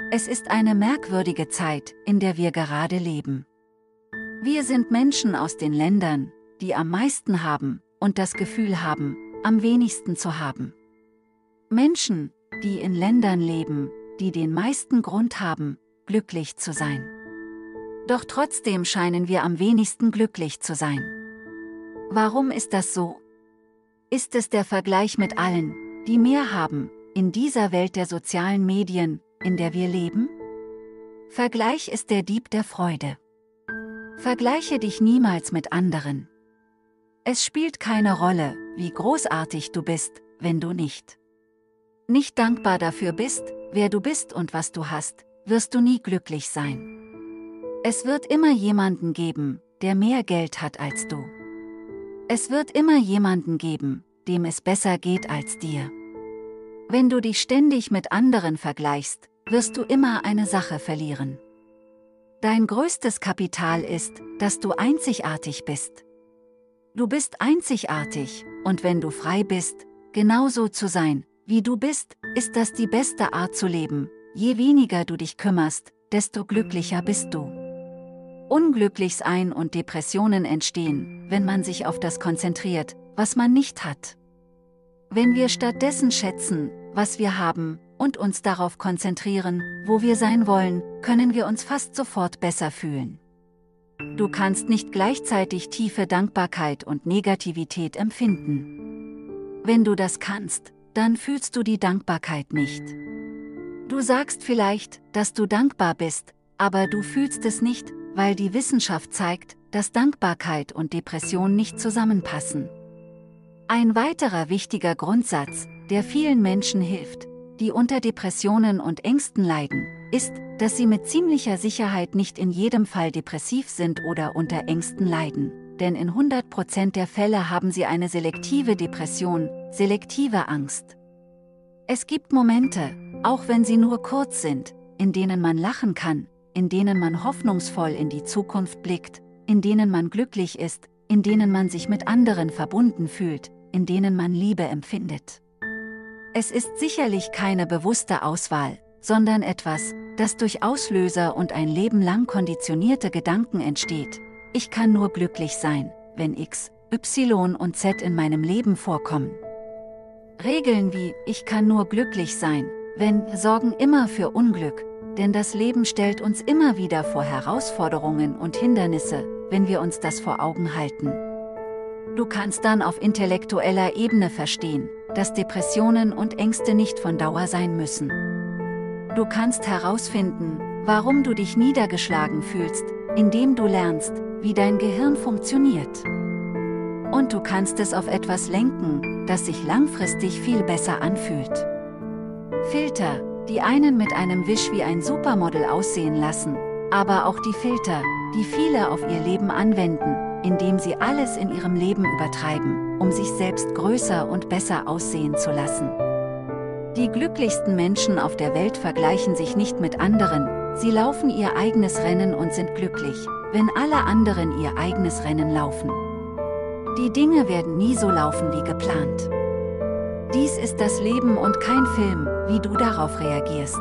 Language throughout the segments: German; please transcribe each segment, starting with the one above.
Es ist eine merkwürdige Zeit, in der wir gerade leben. Wir sind Menschen aus den Ländern, die am meisten haben und das Gefühl haben, am wenigsten zu haben. Menschen, die in Ländern leben, die den meisten Grund haben, glücklich zu sein. Doch trotzdem scheinen wir am wenigsten glücklich zu sein. Warum ist das so? Ist es der Vergleich mit allen, die mehr haben, in dieser Welt der sozialen Medien, in der wir leben? Vergleich ist der Dieb der Freude. Vergleiche dich niemals mit anderen. Es spielt keine Rolle, wie großartig du bist, wenn du nicht dankbar dafür bist, wer du bist und was du hast, wirst du nie glücklich sein. Es wird immer jemanden geben, der mehr Geld hat als du. Es wird immer jemanden geben, dem es besser geht als dir. Wenn du dich ständig mit anderen vergleichst, wirst du immer eine Sache verlieren. Dein größtes Kapital ist, dass du einzigartig bist. Du bist einzigartig, und wenn du frei bist, genauso zu sein, wie du bist, ist das die beste Art zu leben. Je weniger du dich kümmerst, desto glücklicher bist du. Unglücklich sein und Depressionen entstehen, wenn man sich auf das konzentriert, was man nicht hat. Wenn wir stattdessen schätzen, was wir haben, und uns darauf konzentrieren, wo wir sein wollen, können wir uns fast sofort besser fühlen. Du kannst nicht gleichzeitig tiefe Dankbarkeit und Negativität empfinden. Wenn du das kannst, dann fühlst du die Dankbarkeit nicht. Du sagst vielleicht, dass du dankbar bist, aber du fühlst es nicht, weil die Wissenschaft zeigt, dass Dankbarkeit und Depression nicht zusammenpassen. Ein weiterer wichtiger Grundsatz, der vielen Menschen hilft, die unter Depressionen und Ängsten leiden, ist, dass sie mit ziemlicher Sicherheit nicht in jedem Fall depressiv sind oder unter Ängsten leiden, denn in 100% der Fälle haben sie eine selektive Depression, selektive Angst. Es gibt Momente, auch wenn sie nur kurz sind, in denen man lachen kann, in denen man hoffnungsvoll in die Zukunft blickt, in denen man glücklich ist, in denen man sich mit anderen verbunden fühlt, in denen man Liebe empfindet. Es ist sicherlich keine bewusste Auswahl, sondern etwas, das durch Auslöser und ein Leben lang konditionierte Gedanken entsteht. Ich kann nur glücklich sein, wenn X, Y und Z in meinem Leben vorkommen. Regeln wie ich kann nur glücklich sein, wenn sorgen immer für Unglück, denn das Leben stellt uns immer wieder vor Herausforderungen und Hindernisse, wenn wir uns das vor Augen halten. Du kannst dann auf intellektueller Ebene verstehen, dass Depressionen und Ängste nicht von Dauer sein müssen. Du kannst herausfinden, warum du dich niedergeschlagen fühlst, indem du lernst, wie dein Gehirn funktioniert. Und du kannst es auf etwas lenken, das sich langfristig viel besser anfühlt. Filter, die einen mit einem Wisch wie ein Supermodel aussehen lassen, aber auch die Filter, die viele auf ihr Leben anwenden, indem sie alles in ihrem Leben übertreiben, um sich selbst größer und besser aussehen zu lassen. Die glücklichsten Menschen auf der Welt vergleichen sich nicht mit anderen, sie laufen ihr eigenes Rennen und sind glücklich, wenn alle anderen ihr eigenes Rennen laufen. Die Dinge werden nie so laufen wie geplant. Dies ist das Leben und kein Film, wie du darauf reagierst.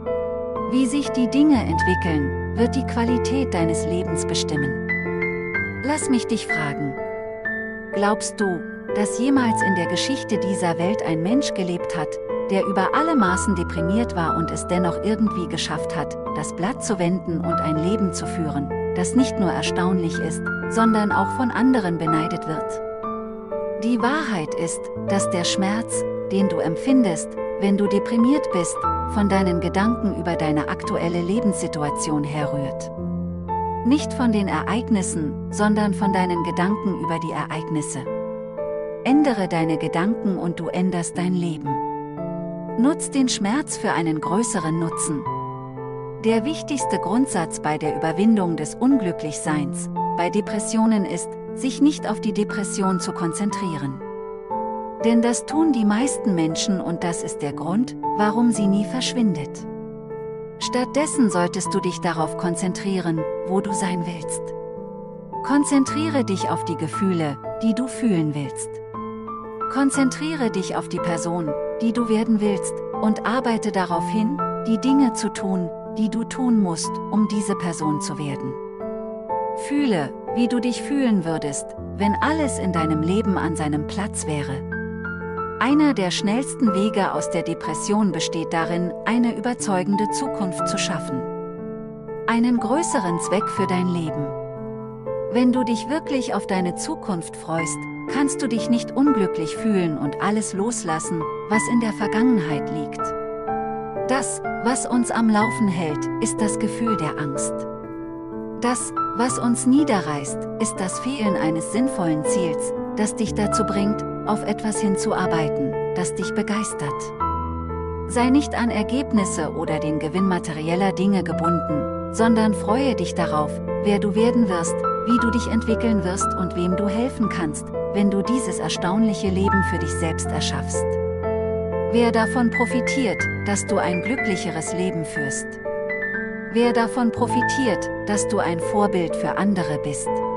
Wie sich die Dinge entwickeln, wird die Qualität deines Lebens bestimmen. Lass mich dich fragen. Glaubst du, dass jemals in der Geschichte dieser Welt ein Mensch gelebt hat, der über alle Maßen deprimiert war und es dennoch irgendwie geschafft hat, das Blatt zu wenden und ein Leben zu führen, das nicht nur erstaunlich ist, sondern auch von anderen beneidet wird? Die Wahrheit ist, dass der Schmerz, den du empfindest, wenn du deprimiert bist, von deinen Gedanken über deine aktuelle Lebenssituation herrührt. Nicht von den Ereignissen, sondern von deinen Gedanken über die Ereignisse. Ändere deine Gedanken und du änderst dein Leben. Nutz den Schmerz für einen größeren Nutzen. Der wichtigste Grundsatz bei der Überwindung des Unglücklichseins, bei Depressionen ist, sich nicht auf die Depression zu konzentrieren. Denn das tun die meisten Menschen und das ist der Grund, warum sie nie verschwindet. Stattdessen solltest du dich darauf konzentrieren, wo du sein willst. Konzentriere dich auf die Gefühle, die du fühlen willst. Konzentriere dich auf die Person, die du werden willst, und arbeite darauf hin, die Dinge zu tun, die du tun musst, um diese Person zu werden. Fühle, wie du dich fühlen würdest, wenn alles in deinem Leben an seinem Platz wäre. Einer der schnellsten Wege aus der Depression besteht darin, eine überzeugende Zukunft zu schaffen. Einen größeren Zweck für dein Leben. Wenn du dich wirklich auf deine Zukunft freust, kannst du dich nicht unglücklich fühlen und alles loslassen, was in der Vergangenheit liegt. Das, was uns am Laufen hält, ist das Gefühl der Angst. Das, was uns niederreißt, ist das Fehlen eines sinnvollen Ziels, das dich dazu bringt, auf etwas hinzuarbeiten, das dich begeistert. Sei nicht an Ergebnisse oder den Gewinn materieller Dinge gebunden, sondern freue dich darauf, wer du werden wirst, wie du dich entwickeln wirst und wem du helfen kannst, wenn du dieses erstaunliche Leben für dich selbst erschaffst. Wer davon profitiert, dass du ein glücklicheres Leben führst? Wer davon profitiert, dass du ein Vorbild für andere bist?